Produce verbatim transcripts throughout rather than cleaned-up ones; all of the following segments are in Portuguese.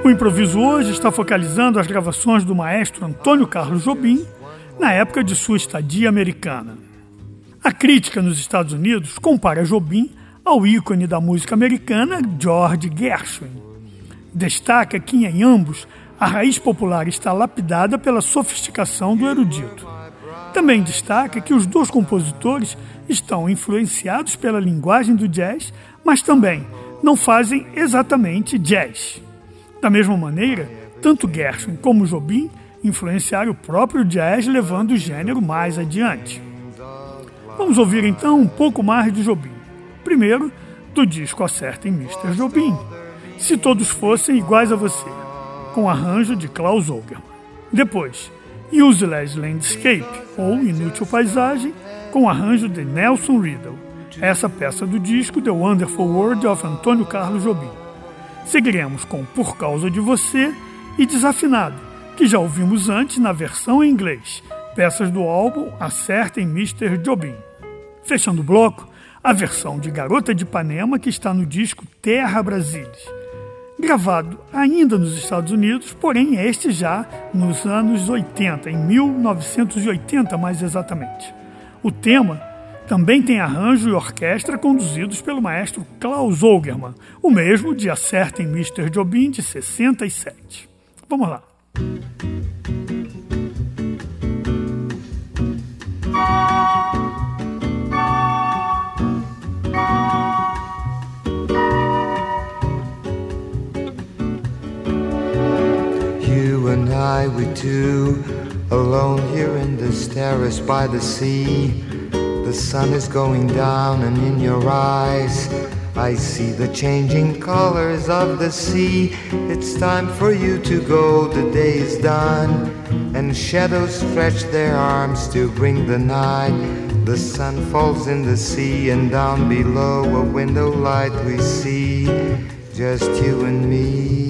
O improviso hoje está focalizando as gravações do maestro Antônio Carlos Jobim na época de sua estadia americana. A crítica nos Estados Unidos compara Jobim ao ícone da música americana George Gershwin. Destaca que em ambos a raiz popular está lapidada pela sofisticação do erudito. Também destaca que os dois compositores estão influenciados pela linguagem do jazz, mas também não fazem exatamente jazz. Da mesma maneira, tanto Gershwin como Jobim influenciaram o próprio jazz, levando o gênero mais adiante. Vamos ouvir então um pouco mais de Jobim. Primeiro, do disco Acertem mister Jobim, Se Todos Fossem Iguais a Você, com arranjo de Klaus Ogerman. Depois, Useless Landscape, ou Inútil Paisagem, com arranjo de Nelson Riddle. Essa peça do disco The Wonderful World of Antônio Carlos Jobim. Seguiremos com Por Causa de Você e Desafinado, que já ouvimos antes na versão em inglês, peças do álbum Acertem mister Jobim. Fechando o bloco, a versão de Garota de Ipanema, que está no disco Terra Brasilis, gravado ainda nos Estados Unidos, porém este já nos anos oitenta, em mil novecentos e oitenta mais exatamente. O tema também tem arranjo e orquestra conduzidos pelo maestro Klaus Ogerman, o mesmo de Acertem mister Jobim de sessenta e sete. Vamos lá. You and I, we two, alone here in this terrace by the sea. The sun is going down and in your eyes I see the changing colors of the sea. It's time for you to go, the day is done, and shadows stretch their arms to bring the night. The sun falls in the sea, and down below a window light we see just you and me.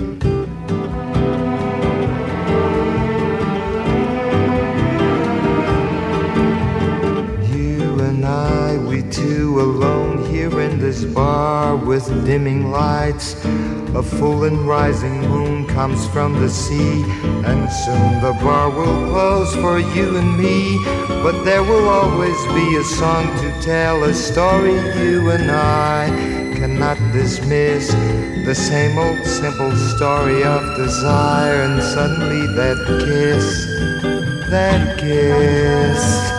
Two alone here in this bar with dimming lights. A full and rising moon comes from the sea, and soon the bar will close for you and me. But there will always be a song to tell, a story you and I cannot dismiss. The same old simple story of desire, and suddenly that kiss, that kiss.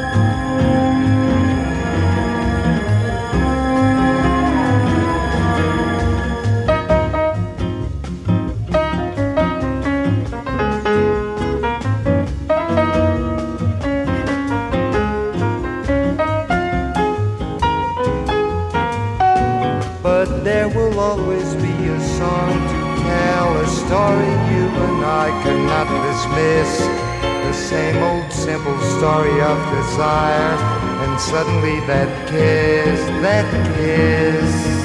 There will always be a song to tell, a story you and I cannot dismiss. The same old simple story of desire, and suddenly that kiss, that kiss.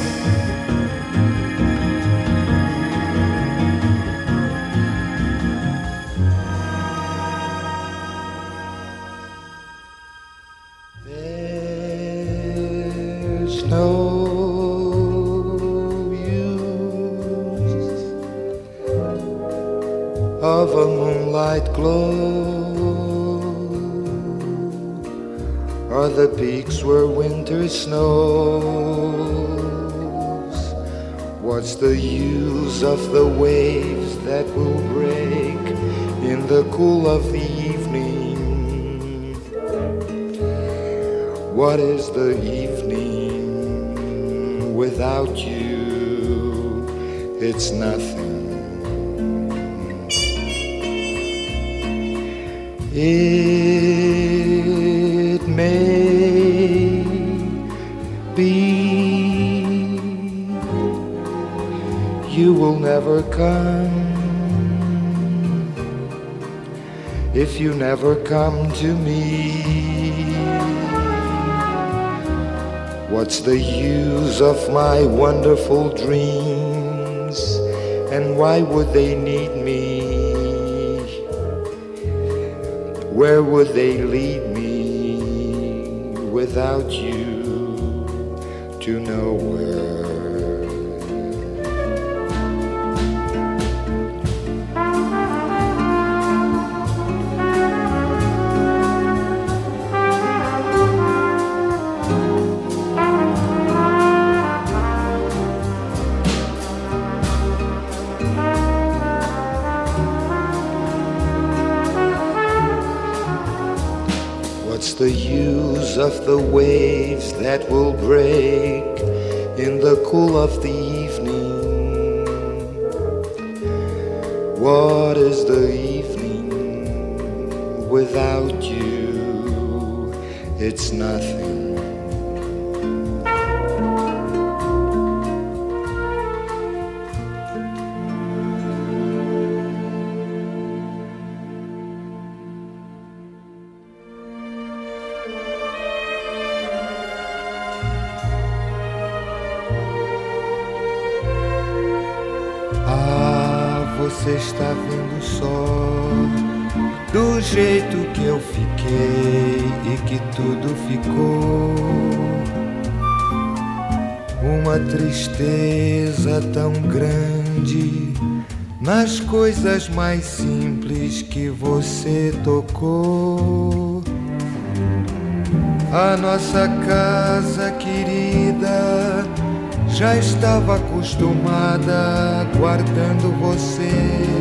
There's no of a moonlight glow, or the peaks where winter snows. What's the use of the waves that will break in the cool of the evening? What is the evening without you? It's nothing. It may be you will never come if you never come to me. What's the use of my wonderful dreams, and why would they need me? Where would they lead me without you? To nowhere. of the waves that will break in the cool of the evening. What is the evening without you? It's nothing. Você está vendo só do jeito que eu fiquei e que tudo ficou. Uma tristeza tão grande nas coisas mais simples que você tocou. A nossa casa querida já estava acostumada guardando você.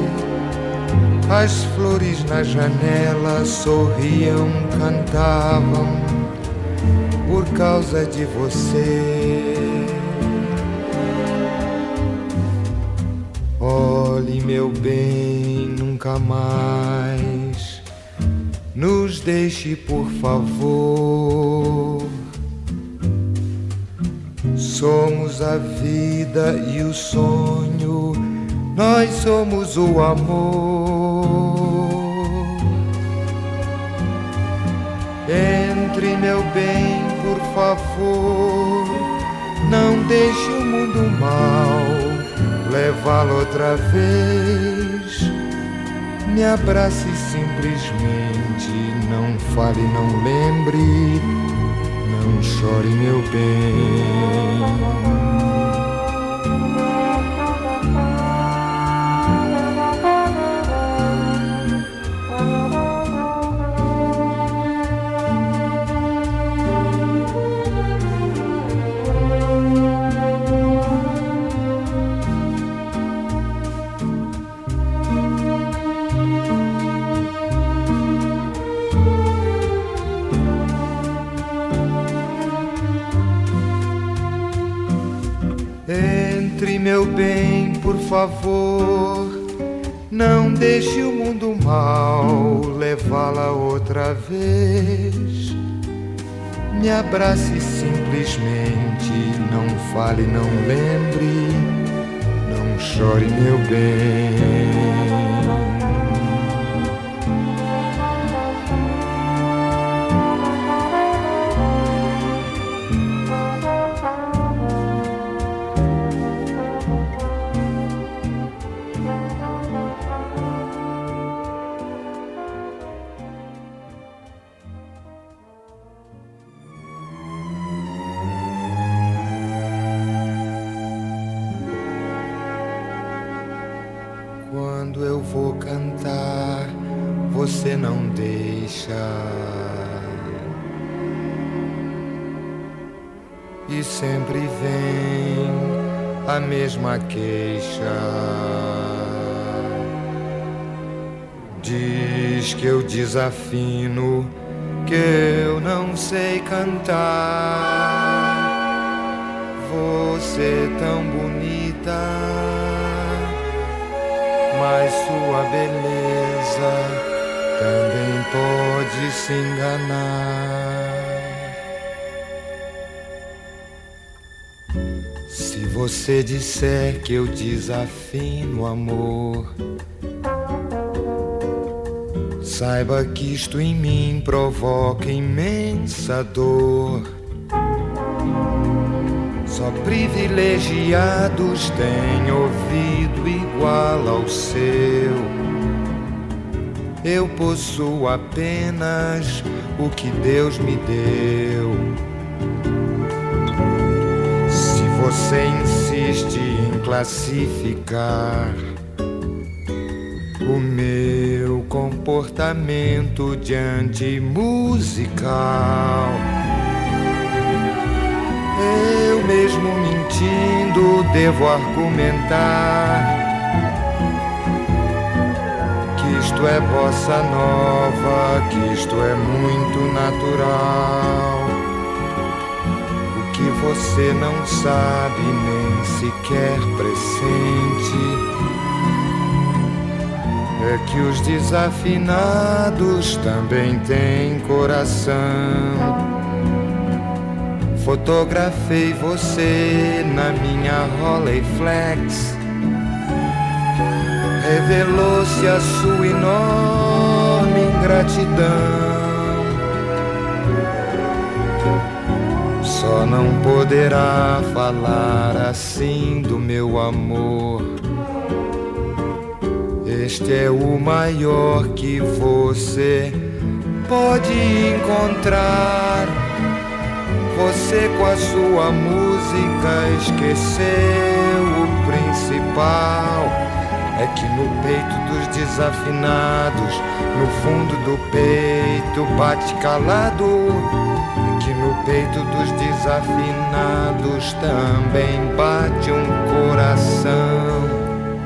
As flores na janela sorriam, cantavam por causa de você. Olhe, meu bem, nunca mais nos deixe, por favor. Somos a vida e o sonho, nós somos o amor. Entre, meu bem, por favor, não deixe o mundo mal levá-lo outra vez. Me abrace simplesmente, não fale, não lembre, não chore, meu bem. Entre, meu bem, por favor, não deixe o mundo mal levá-la outra vez. Me abrace simplesmente, não fale, não lembre, não chore, meu bem. Quando eu vou cantar, você não deixa. E sempre vem a mesma queixa. Diz que eu desafino, que eu não sei cantar. Você tão bonita, mas sua beleza também pode se enganar. Se você disser que eu desafino, amor, saiba que isto em mim provoca imensa dor. Só privilegiados têm ouvido igual ao seu. Eu possuo apenas o que Deus me deu. Se você insiste em classificar o meu comportamento diante musical, eu mesmo mentindo devo argumentar que isto tudo é bossa nova, que isto é muito natural. O que você não sabe nem sequer pressente é que os desafinados também têm coração. Fotografei você na minha Rolleiflex. Revelou-se a sua enorme ingratidão. Só não poderá falar assim do meu amor. Este é o maior que você pode encontrar. Você com a sua música esqueceu o principal. É que no peito dos desafinados, no fundo do peito bate calado. É que no peito dos desafinados também bate um coração.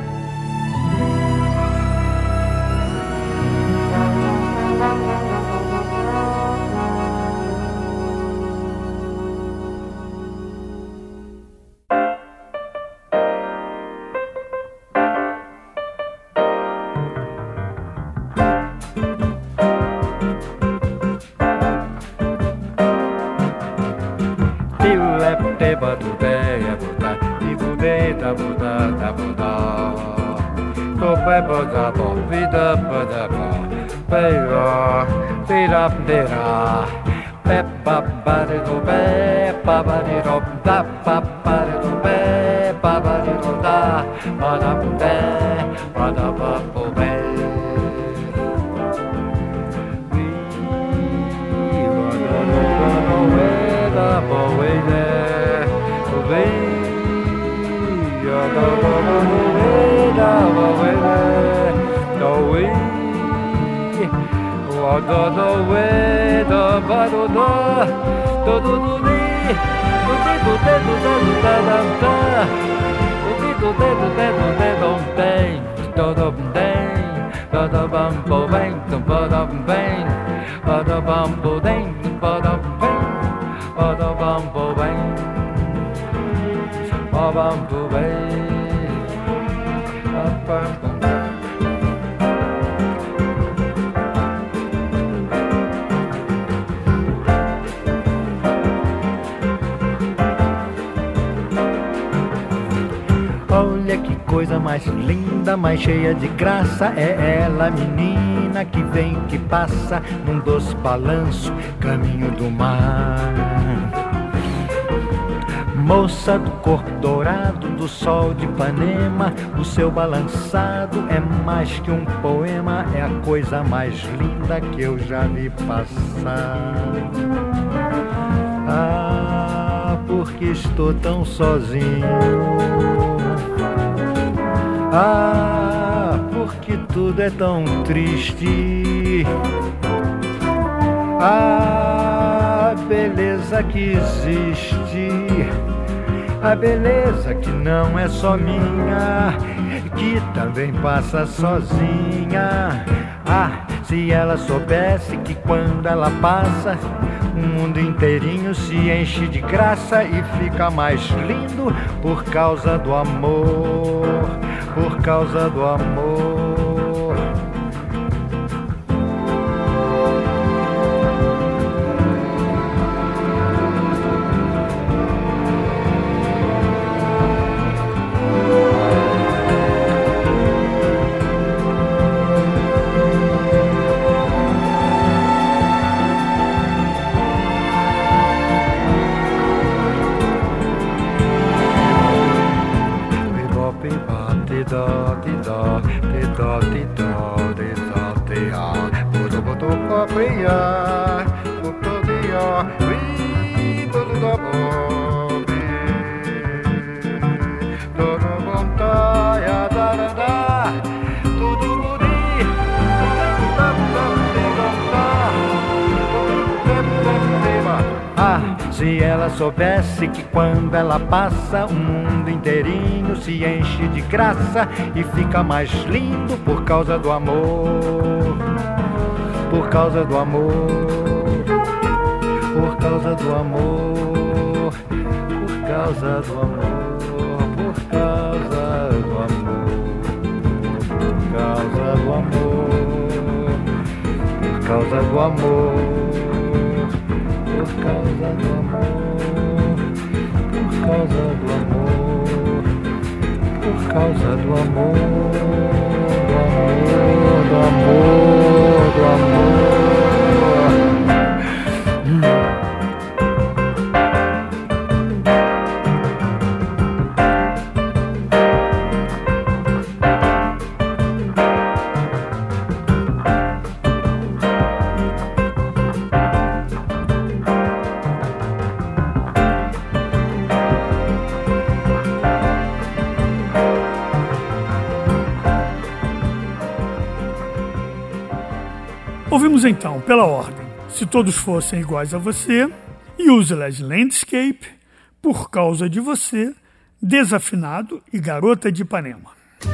Mais linda, mais cheia de graça, é ela, menina que vem, que passa num doce balanço, caminho do mar. Moça do corpo dourado, do sol de Ipanema, o seu balançado é mais que um poema, é a coisa mais linda que eu já vi passar. Ah, porque estou tão sozinho. Ah, porque tudo é tão triste. Ah, beleza que existe. A beleza que não é só minha, que também passa sozinha. Ah, se ela soubesse que quando ela passa, o mundo inteirinho se enche de graça e fica mais lindo por causa do amor, por causa do amor. Da, di da, di ela soubesse que quando ela passa, o mundo inteirinho se enche de graça e fica mais lindo por causa do amor, por causa do amor, por causa do amor, por causa do amor, por causa do amor, por causa do amor, por causa do amor, por causa do amor, por causa do amor, por causa do amor, do amor, do amor. Ouvimos então, pela ordem, Se Todos Fossem Iguais a Você, Useless Landscape, Por Causa de Você, Desafinado e Garota de Ipanema.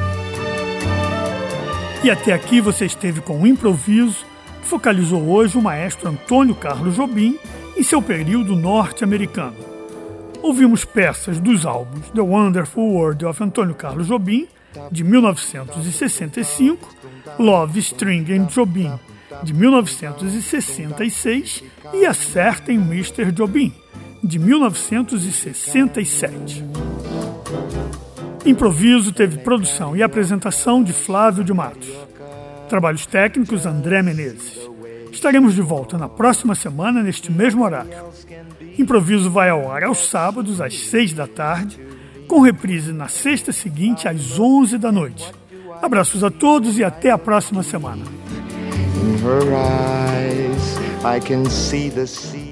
E até aqui você esteve com o improviso que focalizou hoje o maestro Antônio Carlos Jobim em seu período norte-americano. Ouvimos peças dos álbuns The Wonderful World of Antônio Carlos Jobim, de mil novecentos e sessenta e cinco, Love, String and Jobim, de mil novecentos e sessenta e seis, e Acertem mister Jobim, de mil novecentos e sessenta e sete. Improviso teve produção e apresentação de Flávio de Matos. Trabalhos técnicos André Menezes. Estaremos de volta na próxima semana neste mesmo horário. Improviso vai ao ar aos sábados às seis da tarde, com reprise na sexta seguinte às onze da noite. Abraços a todos e até a próxima semana. In her eyes, I can see the sea.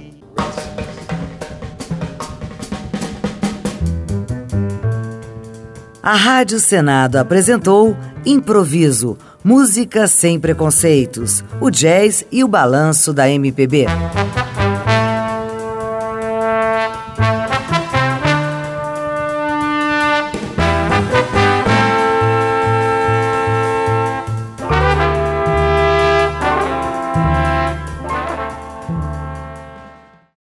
A Rádio Senado apresentou Improviso, música sem preconceitos, o jazz e o balanço da M P B.